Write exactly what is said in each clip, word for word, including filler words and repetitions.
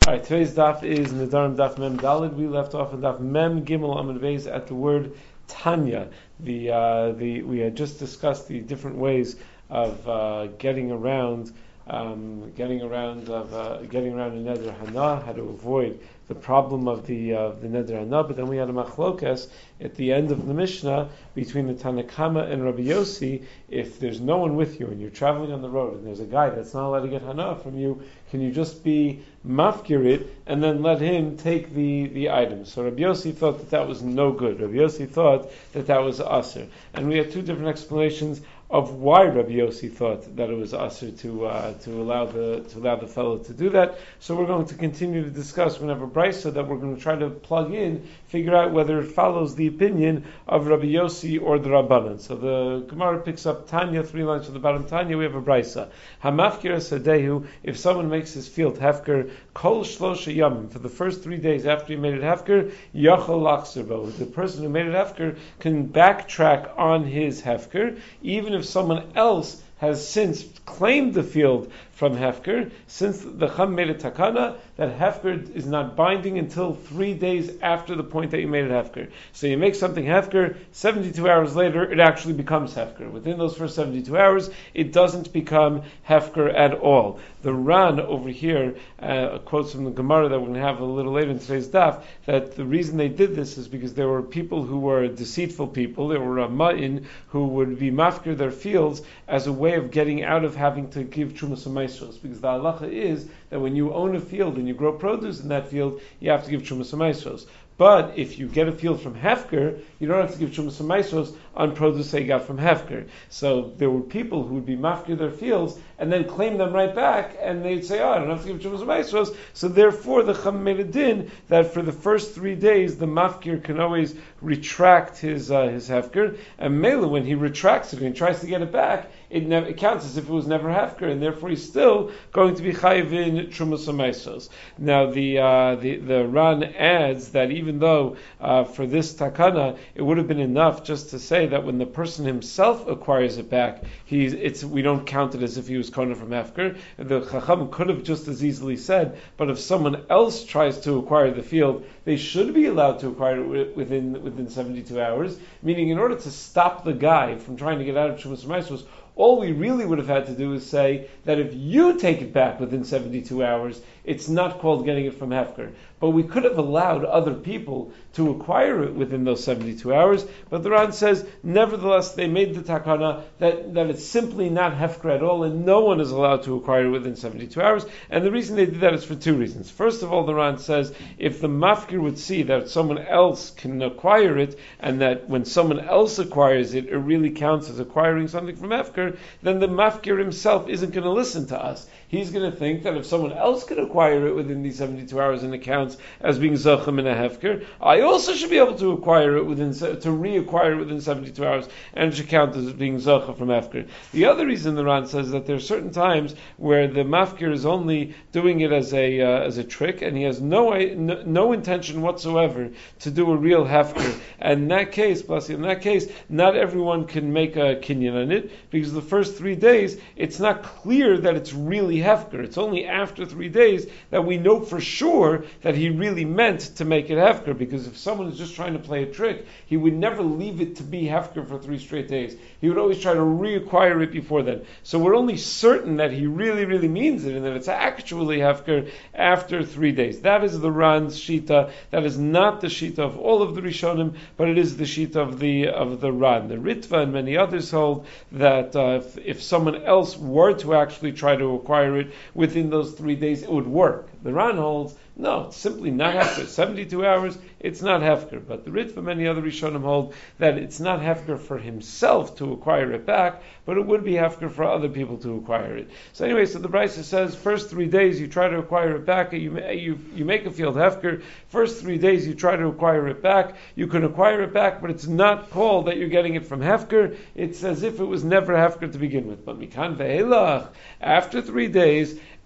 Alright, today's daf is Nedarim daf Mem Dalid. We left off in daf Mem Gimel Amud Beis at the word Tanya. The uh, the we had just discussed the different ways of uh, getting around, um, getting around of uh, getting around a neder hana, how to avoid the problem of the uh, the neder hana. But then we had a machlokas at the end of the Mishnah between the Tanakama and Rabbi Yossi. If there's no one with you and you're traveling on the road and there's a guy that's not allowed to get hana from you, can you just be mafkir it and then let him take the, the items? So Rabbi Yossi thought that that was no good. Rabbi Yossi thought that that was aser. And we had two different explanations of why Rabbi Yossi thought that it was aser to uh, to allow the to allow the fellow to do that. So we're going to continue to discuss whenever brisa that we're going to try to plug in, figure out whether it follows the opinion of Rabbi Yossi or the Rabbanan. So the Gemara picks up Tanya, three lines from the bottom. Tanya, we have a brisa. Hamafkir sadehu, if someone makes his field hefker, kol shlosha yamim, for the first three days after he made it hefker, yachol lachzer bo. The person who made it hefker can backtrack on his hefker, even if someone else has since claimed the field from Hefker, since the Chum made a takana, that Hefker is not binding until three days after the point that you made it Hefker. So you make something Hefker, seventy-two hours later, it actually becomes Hefker. Within those first seventy-two hours, it doesn't become Hefker at all. The Ran over here uh, quotes from the Gemara that we're going to have a little later in today's daf, that the reason they did this is because there were people who were deceitful people, there were Rama'in who would be mafkir their fields as a way of getting out of having to give Trumas Maisros. Because the halacha is that when you own a field and you grow produce in that field, you have to give Trumas Maisros. But if you get a field from Hefker, you don't have to give Trumas Maisros on produce that you got from Hefker. So there were people who would be mafkir their fields and then claim them right back, and they'd say, oh, I don't have to give Trumas Maisros. So therefore the Chum made a din that for the first three days the mafkir can always retract his uh, his Hefker, and Mela, when he retracts it and he tries to get it back, it, never, it counts as if it was never Hefker, and therefore he's still going to be chayiv in Trumas Maisros. Now the, uh, the the Ran adds that even though uh, for this takana it would have been enough just to say that when the person himself acquires it back, he's it's we don't count it as if he was kona from Hefker. The Chacham could have just as easily said, but if someone else tries to acquire the field, they should be allowed to acquire it within within seventy-two hours. Meaning, in order to stop the guy from trying to get out of Trumas Maisros, all we really would have had to do is say that if you take it back within seventy-two hours, it's not called getting it from Hefker. But we could have allowed other people to acquire it within those seventy-two hours. But the Ran says, nevertheless, they made the takana that, that it's simply not Hefker at all, and no one is allowed to acquire it within seventy-two hours. And the reason they did that is for two reasons. First of all, the Ran says, if the mafkir would see that someone else can acquire it, and that when someone else acquires it, it really counts as acquiring something from Hefker, then the mafkir himself isn't going to listen to us. He's going to think that if someone else can acquire it within these seventy-two hours and it counts as being Zachem in a Hefker, I also should be able to acquire it within, to reacquire it within seventy-two hours, and it should count as being Zachem from Hefker. The other reason the Ran says that there are certain times where the mafkir is only doing it as a uh, as a trick, and he has no, no no intention whatsoever to do a real Hefker. And in that case, plus in that case, not everyone can make a kinyan on it, because the first three days, it's not clear that it's really Hefker. It's only after three days that we know for sure that he really meant to make it Hefker, because if someone is just trying to play a trick, he would never leave it to be Hefker for three straight days. He would always try to reacquire it before then. So we're only certain that he really, really means it, and that it's actually Hefker after three days. That is the Ran's Shita. That is not the Shita of all of the Rishonim, but it is the Shita of the of the Ran. The Ritva and many others hold that uh, if, if someone else were to actually try to acquire it within those three days, it would work. The Ran holds, no, it's simply not Hefker. seventy-two hours, it's not Hefker. But the Ritva and many other Rishonim hold that it's not Hefker for himself to acquire it back, but it would be Hefker for other people to acquire it. So anyway, so the Brisa says, first three days you try to acquire it back, you, you, you make a field Hefker, first three days you try to acquire it back, you can acquire it back, but it's not called that you're getting it from Hefker, it's as if it was never Hefker to begin with. But Mikan Ve'elach, after three days,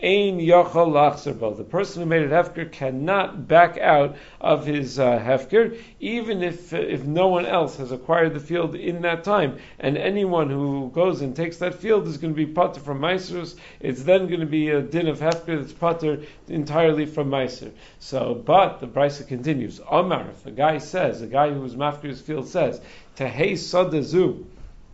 ein yachal lachzer bo. The person who made it hefker cannot back out of his uh, hefker, even if uh, if no one else has acquired the field in that time, and anyone who goes and takes that field is going to be pater from meiserus. It's then going to be a din of hefker that's pater entirely from meiser. So, but the brisa continues. Omar, if a guy says, a guy who was mafker his field says, Tehei sadazu,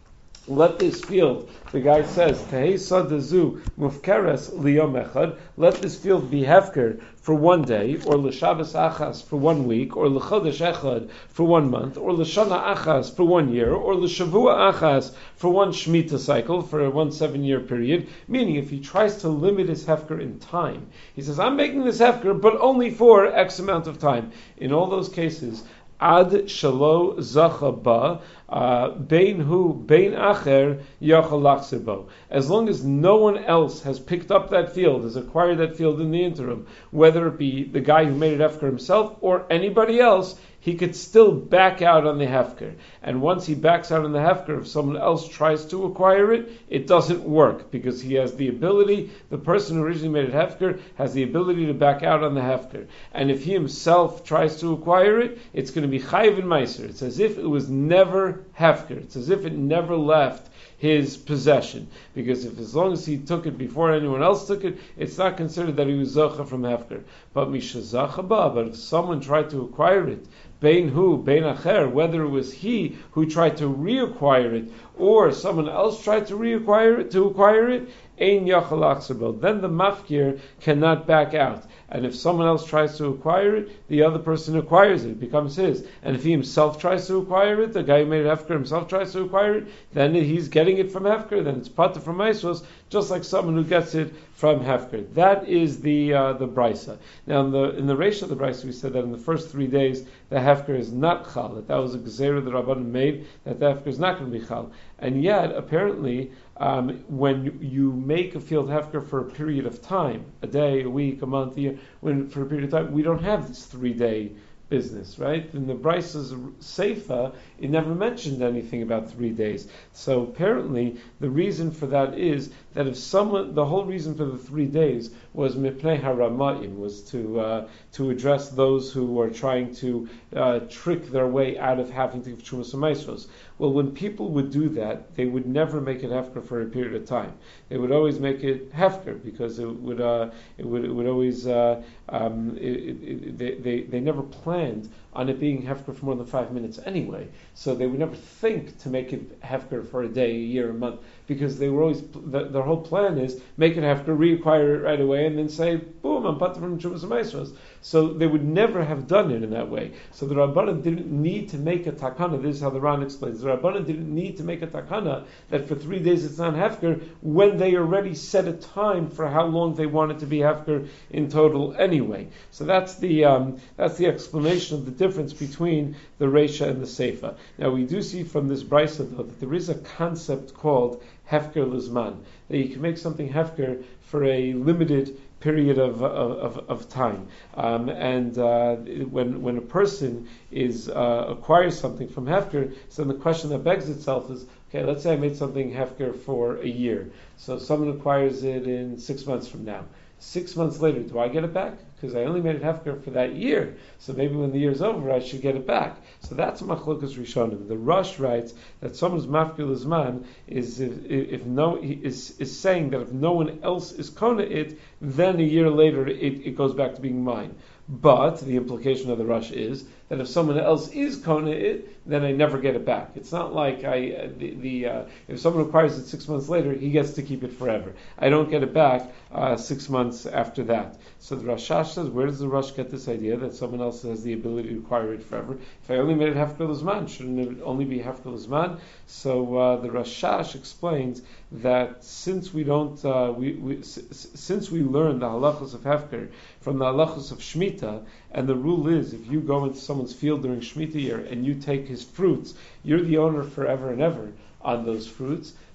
let this field, the guy says, Tehei sadazu mufkeres liyom echad, let this field be hefker for one day, or l'shabbos achas for one week, or l'chodesh echad for one month, or l'shana achas for one year, or l'shavua achas for one shemitah cycle, for one seven-year period. Meaning, if he tries to limit his hefker in time, he says, I'm making this hefker, but only for X amount of time. In all those cases, ad shalo zacha ba, bein hu bein acher yachal lachzer bo. As long as no one else has picked up that field, has acquired that field in the interim, whether it be the guy who made it hefker himself or anybody else, he could still back out on the hefker. And once he backs out on the hefker, if someone else tries to acquire it, it doesn't work, because he has the ability, the person who originally made it hefker has the ability to back out on the hefker. And if he himself tries to acquire it, it's going to be chayiv and meiser. It's as if it was never hefker. It's as if it never left his possession, because if as long as he took it before anyone else took it, it's not considered that he was zocha from hefker. But misha zacha ba, but if someone tried to acquire it, bein hu, bein acher, whether it was he who tried to reacquire it or someone else tried to reacquire it, to acquire it, ein yachal lachzer bo, then the mafkir cannot back out. And if someone else tries to acquire it, the other person acquires it, it becomes his. And if he himself tries to acquire it, the guy who made it hefker himself tries to acquire it, then he's getting it from hefker, then it's pater from meisos, just like someone who gets it from hefker. That is the uh, the brisa. Now in the in the ratio of the brisa, we said that in the first three days the hefker is not chal. That that was a gezerah that Rabbanan made, that the hefker is not going to be chal. And yet apparently, Um, when you make a field hefker for a period of time, a day, a week, a month, a year, when for a period of time, we don't have this three-day business, right? In the Brisa's Seifa, it never mentioned anything about three days. So apparently, the reason for that is that if someone, the whole reason for the three days was mipnei haramayim, was to uh, to address those who are trying to uh, trick their way out of having to give Trumas and Maisros. Well, when people would do that, they would never make it hefker for a period of time. They would always make it hefker because it would uh, it would it would always uh, um, it, it, it, they, they they never planned on it being hefker for more than five minutes anyway. So they would never think to make it hefker for a day, a year, a month, because they were always, the, their whole plan is make it hefker, reacquire it right away, and then say, boom, I'm pater from Trumas and Maisros. So they would never have done it in that way. So the Rabbanan didn't need to make a takana. This is how the Ran explains. The Rabbanan didn't need to make a takana that for three days it's not hefker when they already set a time for how long they want it to be hefker in total anyway. So that's the um, that's the explanation of the difference between the Reisha and the Seifa. Now we do see from this brisa though that there is a concept called hefker lizman, that you can make something hefker for a limited period of of, of time, um, and uh, when when a person is uh, acquires something from hefker, so then the question that begs itself is, okay, let's say I made something hefker for a year, so someone acquires it in six months from now. Six months later, do I get it back? Because I only made it hefker for that year. So maybe when the year's over, I should get it back. So that's Machlokas Rishonim. The Rosh writes that someone's mafkir lizman is if, if no is is saying that if no one else is kona it, then a year later it, it goes back to being mine. But the implication of the Rosh is that if someone else is kona it, then I never get it back. It's not like I uh, the, the uh, if someone acquires it six months later, he gets to keep it forever. I don't get it back uh, six months after that. So the Rashash says, where does the Rosh get this idea that someone else has the ability to acquire it forever? If I only made it hefker lizman, shouldn't it only be hefker lizman? So uh, the Rashash explains that since we don't, uh, we, we s- since we learn the halachos of hefker from the halachos of shmita, and the rule is if you go into someone's field during shmita year and you take his fruits, you're the owner forever and ever on those fruits.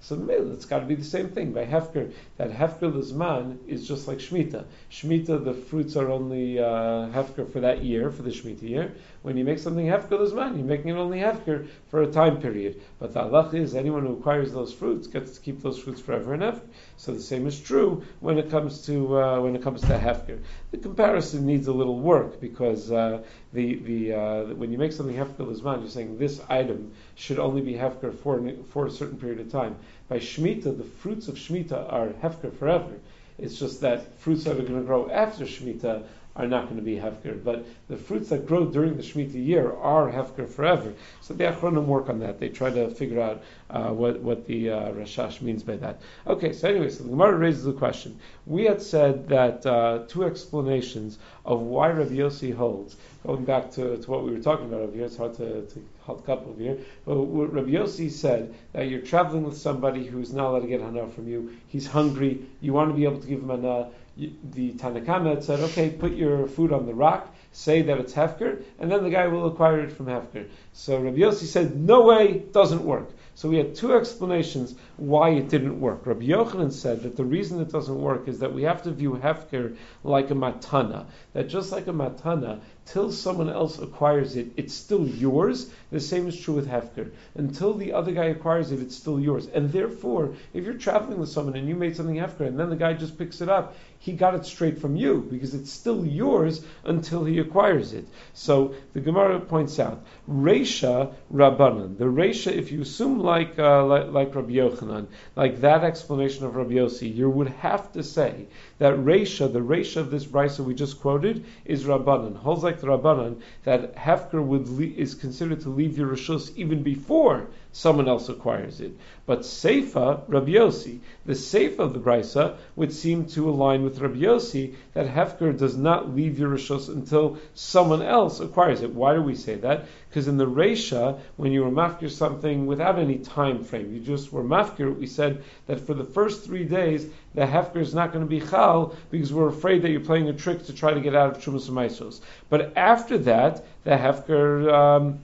So it's got to be the same thing. By hefker, that hefker lizman is just like shmita. Shmita, the fruits are only uh, hefker for that year, for the shmita year. When you make something hefker lizman, you're making it only hefker for a time period. But the halach is anyone who acquires those fruits gets to keep those fruits forever and ever. So the same is true when it comes to uh, when it comes to hefker. The comparison needs a little work because uh, the the uh, when you make something hefker lizman, you're saying this item should only be hefker for for a certain period of time. By shmita, the fruits of shmita are hefker forever. It's just that fruits that are going to grow after shmita are not going to be hefker, but the fruits that grow during the Shemitah year are hefker forever. So the Achronim work on that. They try to figure out uh, what what the uh, Rashash means by that. Okay, so anyway, so the Gemara raises the question. We had said that uh, two explanations of why Rabbi Yossi holds, going back to, to what we were talking about over here, it's hard to, to hold a couple over here, but what Rabbi Yossi said that you're traveling with somebody who's not allowed to get hana from you, he's hungry, you want to be able to give him hana. The Tanakama had said, okay, put your food on the rock, say that it's hefker, and then the guy will acquire it from hefker. So Rabbi Yossi said, no way, doesn't work. So we had two explanations why it didn't work. Rabbi Yochanan said that the reason it doesn't work is that we have to view hefker like a matana. That just like a matana, till someone else acquires it, it's still yours. The same is true with hefker. Until the other guy acquires it, it's still yours. And therefore, if you're traveling with someone and you made something hefker and then the guy just picks it up, he got it straight from you because it's still yours until he acquires it. So the Gemara points out, Reisha Rabbanan. The Reisha, if you assume like, uh, like like Rabbi Yochanan, like that explanation of Rabbi Yossi, you would have to say that Reisha, the Reisha of this brisa we just quoted, is Rabbanan. Holds like the Rabbanan that hefker would le- is considered to leave your reshus even before someone else acquires it. But Seifa, Rabbi Yossi, the Seifa of the brisa would seem to align with Rabbi Yossi that hefker does not leave your reshus until someone else acquires it. Why do we say that? Because in the Reisha, when you were mafkir something without any time frame, you just were mafkir, we said that for the first three days, the hefker is not going to be chal because we're afraid that you're playing a trick to try to get out of Trumas Maisos. But after that, the hefker... Um,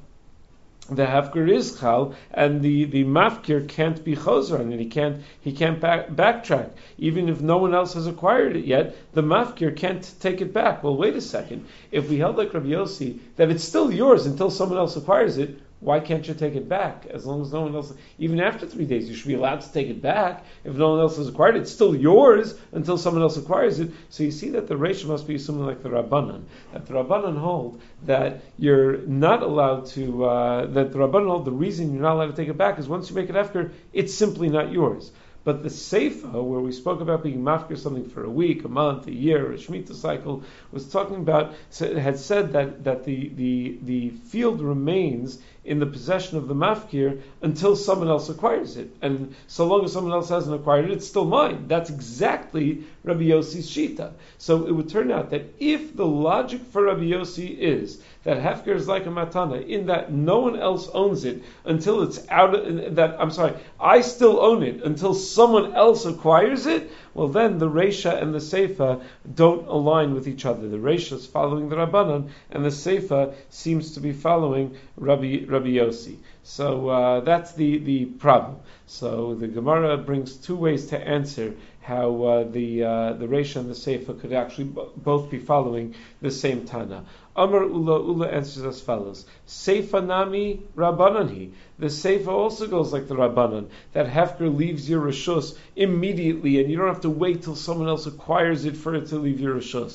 the hefker is chal, and the, the mafkir can't be chozer, and he can't he can't back, backtrack. Even if no one else has acquired it yet, the mafkir can't take it back. Well, wait a second. If we held like Rabbi Yossi that it's still yours until someone else acquires it, why can't you take it back? As long as no one else, even after three days, you should be allowed to take it back. If no one else has acquired it, it's still yours until someone else acquires it. So you see that the Reisha must be something like the Rabbanan. That the Rabbanan hold that you're not allowed to, uh, that the Rabbanan hold the reason you're not allowed to take it back is once you make it hefker, it's simply not yours. But the Seifa, where we spoke about being mafkir something for a week, a month, a year, a Shemitah cycle, was talking about, had said that, that the, the, the field remains in the possession of the mafkir until someone else acquires it. And so long as someone else hasn't acquired it, it's still mine. That's exactly Rabbi Yossi's shita. So it would turn out that if the logic for Rabbi Yossi is that hefker is like a matana, in that no one else owns it until it's out of, that, I'm sorry, I still own it until someone else acquires it, well then the Reisha and the Seifa don't align with each other. The Reisha is following the Rabbanan, and the Seifa seems to be following Rabbi, Rabbi Yossi. So uh, that's the, the problem. So the Gemara brings two ways to answer how uh, the uh, the Reisha and the Seifa could actually b- both be following the same Tana. Amar Ula Ula answers as follows: Seifa nami Rabbananhi. The Seifa also goes like the Rabbanan, that hefker leaves your reshus immediately, and you don't have to wait till someone else acquires it for it to leave your reshus.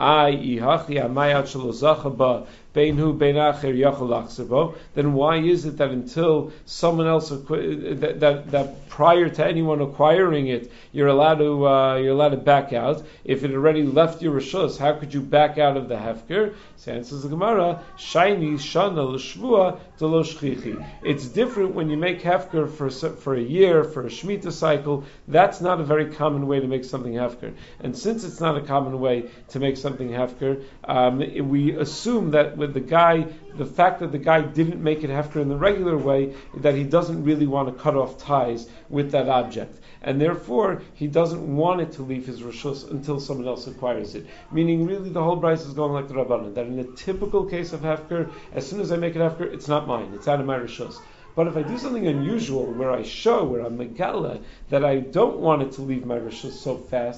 Then why is it that until someone else that that, that prior to anyone acquiring it, you're allowed to uh, you're allowed to back out? If it already left your reshus, how could you back out of the hefker? So answers the Gemara: Shiny shana l'shvua d'lo shchichi. It's different when you make hefker for for a year, for a shemitah cycle. That's not a very common way to make something hefker. And since it's not a common way to make something hefker, um, we assume that with the guy, the fact that the guy didn't make it hefker in the regular way, that he doesn't really want to cut off ties with that object. And therefore, he doesn't want it to leave his reshus until someone else acquires it. Meaning, really, the whole brisa is going like the Rabbanan, that in a typical case of hefker, as soon as I make it hefker, it's not mine, it's out of my reshus. But if I do something unusual, where I show, where I'm megala, that I don't want it to leave my rishus so fast,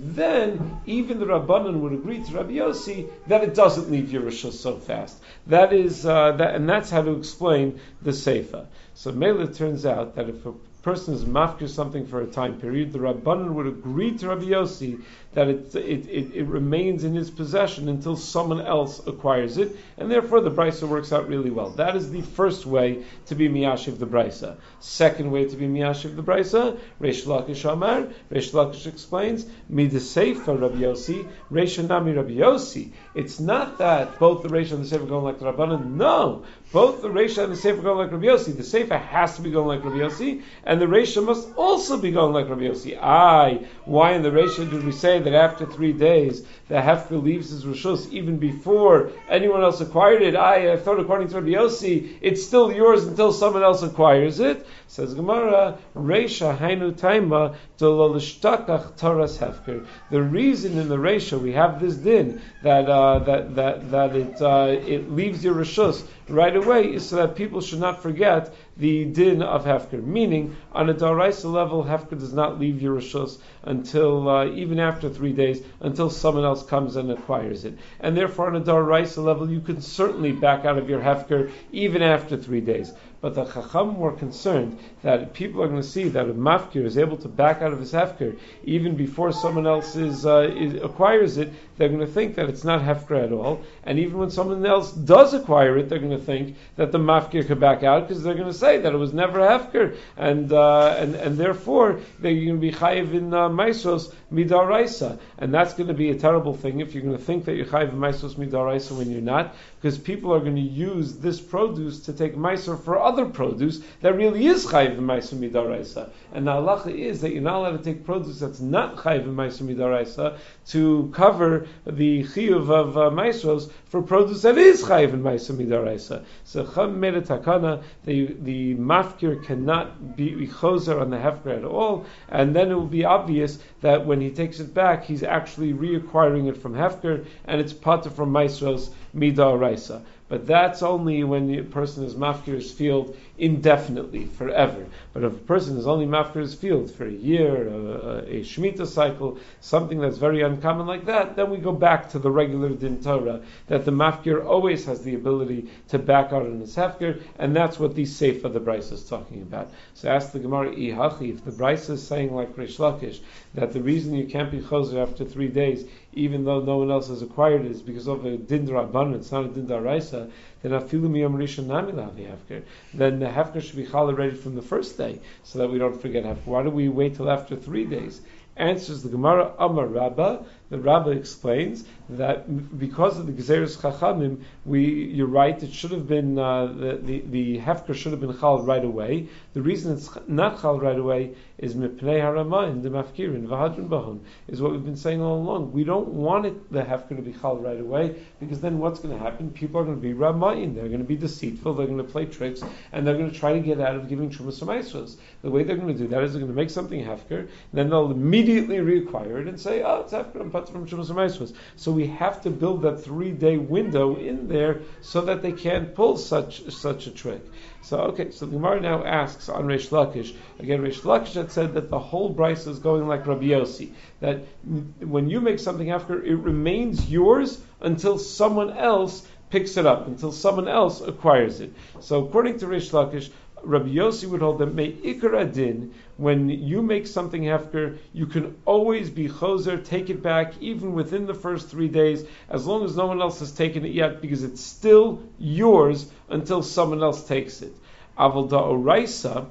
then even the Rabbanan would agree to Rabbi Yossi that it doesn't leave your rishus so fast. That is, uh, that, and that's how to explain the seifa. So Mela, it turns out that if a person is mafkir something for a time period, the Rabbanan would agree to Rabbi Yossi that it, it, it, it remains in his possession until someone else acquires it, and therefore the brisa works out really well. That is the first way to be miyashiv the brisa. Second way to be miyashiv the brisa, Reish Lakish Amar, Reish Lakish explains, midaseifa Rabbi Yossi, Reish Nami Rabbi Yossi. It's not that both the Reish and the Seifa going like the Rabbanan. No, both the Reish and the Seifa going like Rabbi Yossi. The Seifa has to be going like Rabbi Yossi, and the Reish must also be going like Rabbi Yossi. Aye, why in the Reish did we say that after three days the hefker leaves his rishus even before anyone else acquired it? I, I thought according to Rabbi Yossi, it's still yours until someone else acquires it. Says Gemara, Reisha hainu taima delolishtakach taras hefker. The reason in the Reisha we have this din that uh, that that that it uh, it leaves your rishus right away is so that people should not forget the din of hefker. Meaning, on a daraisa level, hefker does not leave your rishus until uh, even after three days, until someone else comes and acquires it. And therefore, on a daraisa level, you can certainly back out of your hefker even after three days. But the Chacham were concerned that people are going to see that a mafkir is able to back out of his hefker even before someone else is, uh, is acquires it. They're going to think that it's not hefker at all, and even when someone else does acquire it, they're going to think that the mafkir could back out because they're going to say that it was never hefker, and uh, and and therefore they're going to be chayiv in uh, maisos midaraisa, and that's going to be a terrible thing if you're going to think that you're chayiv in maisos midaraisa when you're not, because people are going to use this produce to take maiser for other produce that really is chayiv in maiser midaraisa, and the halacha is that you're not allowed to take produce that's not chayiv in maiser midaraisa to cover the chiyuv of uh, maisros for produce that is chayiv in maiser midaraisa. So Chum made a takana, the the mafkir cannot be choser on the hefker at all, and then it will be obvious that when he takes it back, he's actually reacquiring it from hefker, and it's pater from maisros midaraisa. But that's only when the person is mafkir his field indefinitely, forever. But if a person is only mafkir his field for a year, a, a, a shemitah cycle, something that's very uncommon like that, then we go back to the regular din Torah, that the mafkir always has the ability to back out on his hefker, and that's what the Seif of the Brisa is talking about. So ask the Gemara, Ihachi, if the Brisa is saying like Reish Lakish, that the reason you can't be choser after three days, even though no one else has acquired it, is because of a din d'Rabbanan, it's not a din d'Oraisa, then afilu miyam rishon nami lavi hefker. Then the hefker should be challah ready from the first day, so that we don't forget hefker. Why do we wait till after three days? Answers the Gemara, Amar Rabbah. The Rabbah explains that because of the Gezeres Chachamim, we, you're right, it should have been, uh, the, the, the Hefker should have been Chal right away. The reason it's not Chal right away is Mipnei Haramayim, the Mafkirin, Vahadrin Bahun, is what we've been saying all along. We don't want it, the Hefker to be Chal right away, because then what's going to happen? People are going to be Ramayim, they're going to be deceitful, they're going to play tricks, and they're going to try to get out of giving Trumas Maisros. The way they're going to do that is they're going to make something Hefker, and then they'll immediately reacquire it and say, oh, it's Hefker, I'm from Shumas Maisros. So we have to build that three-day window in there so that they can't pull such such a trick. So okay, so the Gemara now asks on Reish Lakish. Again, Reish Lakish had said that the whole brisa is going like Rabbi Yossi, that when you make something after, it remains yours until someone else picks it up, until someone else acquires it. So according to Reish Lakish, Rabbi Yossi would hold that may ikar adin, when you make something hefker, you can always be choser, take it back, even within the first three days, as long as no one else has taken it yet, because it's still yours until someone else takes it. Aval da'oraisa,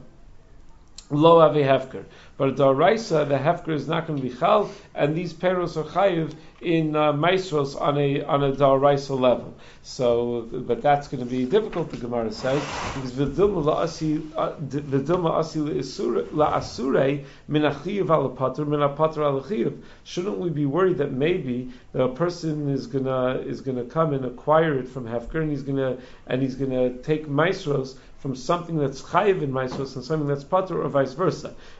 lo ave hefker. But da'oraisa, the hefker is not going to be chal, and these peros are chayiv in uh, maisros on a on a da'oraisa level. So, but that's going to be difficult, the Gemara says, because v'dilma la'asi v'dilma asi la'asure min achiyav al pater min apater al achiyav. Shouldn't we be worried that maybe the person is gonna is gonna come and acquire it from hefker, and he's gonna and he's gonna take maisros from something that's chayiv in maisros and something that's pater, or vice versa? Meaning the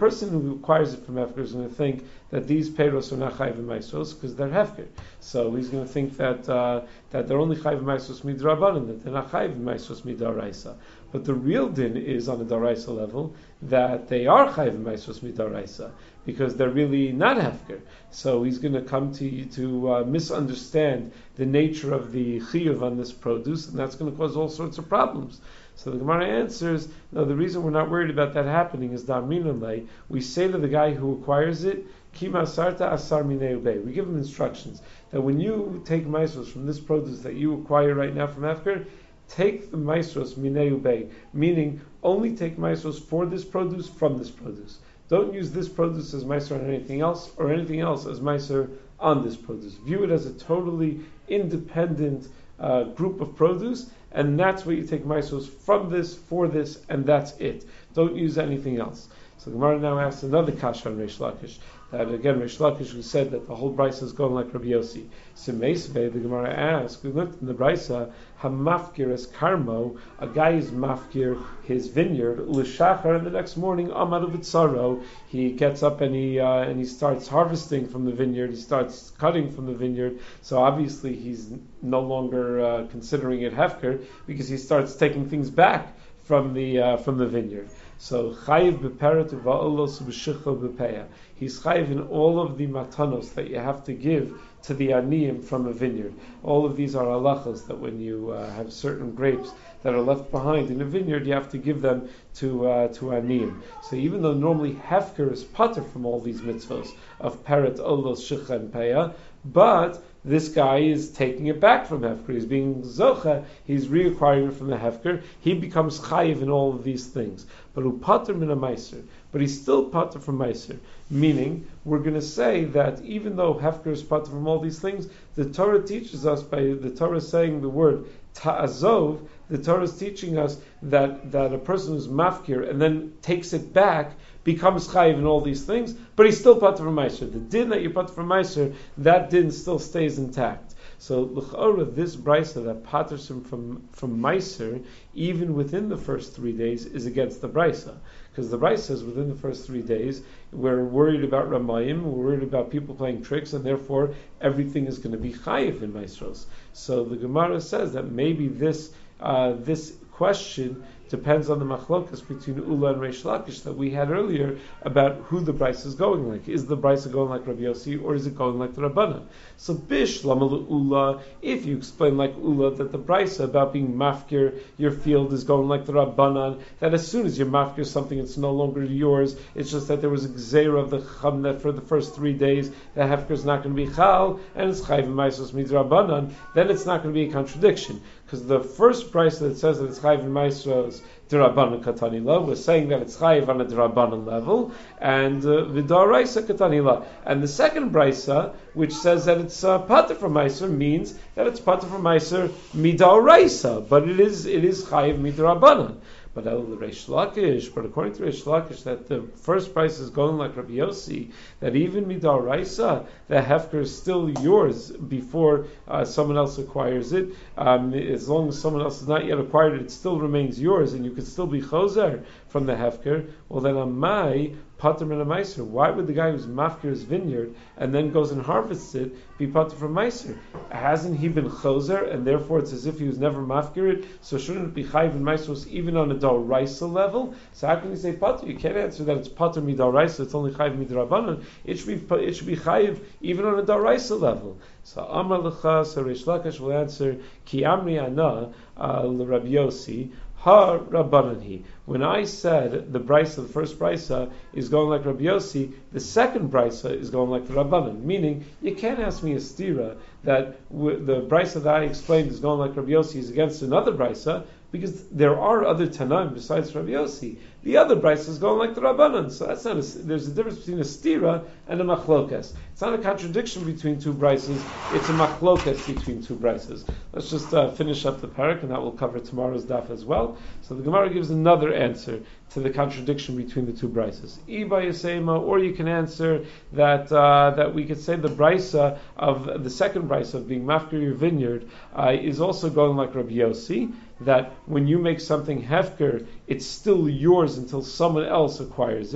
person who acquires it from Hefker is going to think that these peiros are not chayv ma'asos because they're Hefker. So he's going to think that uh, that they're only chayv ma'asos midrabanan, that they're not chayv ma'asos midaraisa. But the real din is on a daraisa level that they are chayv ma'asos midaraisa because they're really not Hefker. So he's going to come to you to uh, misunderstand the nature of the chiyuv on this produce, and that's going to cause all sorts of problems. So the Gemara answers, no, the reason we're not worried about that happening is da'minanlei. We say to the guy who acquires it, Kima sarta asar minei ubei. We give him instructions that when you take maestros from this produce that you acquire right now from Hefker, take the maestros minei ubei, meaning only take maestros for this produce from this produce. Don't use this produce as meiser on anything else, or anything else as meiser on this produce. View it as a totally independent uh, group of produce, and that's where you take meisos from this, for this, and that's it. Don't use anything else. So the Gemara now asks another kasha on Reish Lakish. That again, Reish Lakish, who said that the whole brisa is going like Rabbi Yossi. So Meisvei, the Gemara asks, we looked in the brisa, hamafkir as karmo, a guy is mafkir his vineyard, l'shachar, and the next morning, amad v'tzaro, he gets up and he uh, and he starts harvesting from the vineyard. He starts cutting from the vineyard. So obviously he's no longer uh, considering it hefker because he starts taking things back from the uh, from the vineyard. So chayiv b'peret va'olos b'shicha b'peya. He's chayiv in all of the matanos that you have to give to the aniyim from a vineyard. All of these are halachas that when you uh, have certain grapes that are left behind in a vineyard, you have to give them to uh, to aniyim. So even though normally hefker is pater from all these mitzvos of peret, olos, shicha, and peya, but this guy is taking it back from Hefker. He's being zocha. He's reacquiring it from the Hefker. He becomes chayiv in all of these things. But upater min a meiser. But he's still pater from meiser. Meaning, we're going to say that even though Hefker is pater from all these things, the Torah teaches us by the Torah saying the word ta'azov. The Torah is teaching us that, that a person who's mafkir and then takes it back becomes chayiv in all these things, but he's still pater from meiser. The din that you're pater from meiser, that din still stays intact. So l'chora, this brisa that paters him from from meiser, even within the first three days, is against the brisa, because the brisa says within the first three days we're worried about ramayim, we're worried about people playing tricks, and therefore everything is going to be chayiv in meisros. So the Gemara says that maybe this uh, this question depends on the machlokas between Ula and Reish Lakish that we had earlier about who the brisa is going like. Is the brisa going like Rabbi Yossi or is it going like the Rabbanan? So Bish Lamal Ula, if you explain like Ula that the brisa about being mafkir your field is going like the Rabbanan, that as soon as you're mafkir something it's no longer yours, it's just that there was a gzeira of the chum that for the first three days the hefker is not going to be chal and it's chayv meisos midrabanan, then it's not going to be a contradiction. Because the first brisa that says that it's chayv meisos D'Rabbanan Katanila, we're saying that it's chayiv on a D'Rabbanan level, and V'daraisa uh, Katanila. And the second brisa, which says that it's uh, pater from Meiser, means that it's pater from Meiser Midaraisa, but it is it is chayiv Midrabbanan. But El Reish Lakish, but according to Reish Lakish, that the first price is going like Rabbi Yossi, that even Midaraisa, the hefker is still yours before uh, someone else acquires it. Um, as long as someone else has not yet acquired it, it still remains yours, and you could still be chozer from the hefker. Well, then Amai pater min a meiser. Why would the guy who's mafkir his vineyard and then goes and harvests it be pater from meiser? Hasn't he been chozer, and therefore it's as if he was never mafkir it? So shouldn't it be chayiv in meiseros even on a d'oraisa level? So how can you say pater? You can't answer that it's pater midoraisa. It's only chayiv midrabanan. It should be it should be chayiv even on a d'oraisa level. So Amar lecha, so Reish Lakish will answer ki amri ana l'Rabbi Yossi. Ha Rabbanan. When I said the brisa, the first brisa is going like Rabbi Yossi, the second brisa is going like the Rabbanan. Meaning, you can't ask me a stira that w- the brisa that I explained is going like Rabbi Yossi is against another brisa, because there are other Tanaim besides Rabbi Yossi. The other brisa is going like the Rabbanan. So that's not a, there's a difference between a stira and a machlokas. It's not a contradiction between two brises, it's a machlokas between two brises. Let's just uh, finish up the parak, and that will cover tomorrow's daf as well. So the Gemara gives another answer to the contradiction between the two brises. Iba Yasema, or you can answer that uh, that we could say the brisa of the second brisa of being mafkir your vineyard uh, is also going like Rabbi Yossi, that when you make something hefker, it's still yours until someone else acquires it.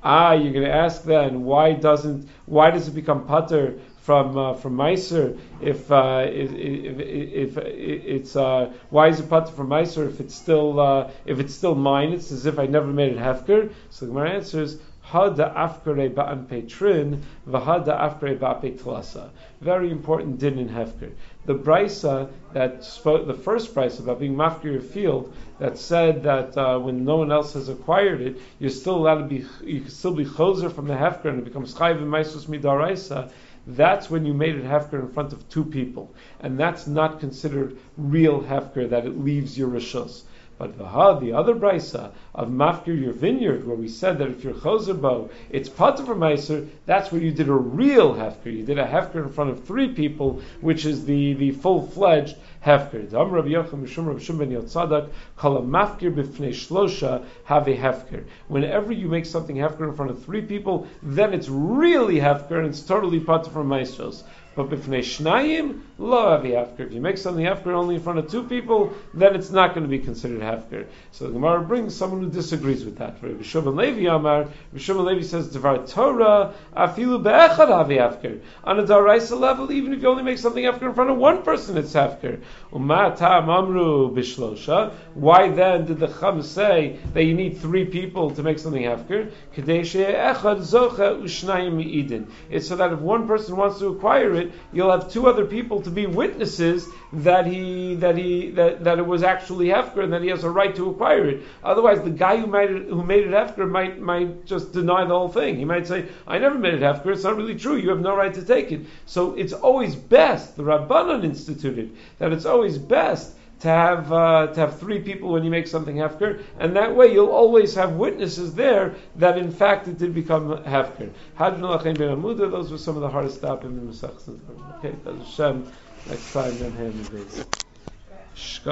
Ah, you're going to ask then, why doesn't, why does it become pater from uh, from Meiser if, uh, if, if, if, if it's uh, why is it pater from Meiser if it's still uh, if it's still mine? It's as if I never made it hefker. So the Gemara answers, Hada afkare ba'an petrin, v'hada afkare ba'apei tlasa. Very important din in hefker. The brisa that spoke, the first brisa about being mafkir your field, that said that uh, when no one else has acquired it, you're still allowed to be, you can still be choser from the hefker and it becomes chayv v'maisus midaraisa. That's when you made it hefker in front of two people, and that's not considered real hefker, that it leaves your rishus. But v'ha, the other brisa of mafkir your vineyard, where we said that if you're choser bo, it's pater for meiser, that's where you did a real hefker. You did a hefker in front of three people, which is the, the full-fledged hefker. Dam Rabbi Yochanan Mishum Rabbi Shimon ben Yotzadak kol mafkir b'fnei shlosha have a hefker. Whenever you make something hefker in front of three people, then it's really hefker and it's totally pater for meisros. But b'fnei shnayim lo avi hefker. If you make something hefker only in front of two people, then it's not going to be considered hefker. So the Gemara brings someone who disagrees with that. Rabbi Shimon Levi Amar, Rabbi Shimon Levi says Devar Torah afilu be'echad avi hefker. On a daraisa level, even if you only make something hefker in front of one person, it's hefker. Uma ta'am amru bishlosha. Why then did the Chum say that you need three people to make something hefker? Kedei she'echad zocha ushnayim mi'idin. It's so that if one person wants to acquire it, you'll have two other people to be witnesses that he that he that, that it was actually hefker and that he has a right to acquire it. Otherwise, the guy who made it who made it hefker might might just deny the whole thing. He might say, "I never made it hefker. It's not really true. You have no right to take it." So it's always best. The Rabbanan instituted that it's always best to have uh, to have three people when you make something hefker, and that way you'll always have witnesses there that in fact it did become hefker. Those were some of the hardest stop in the Masechtas. Okay, that's Hashem. Next time, then hand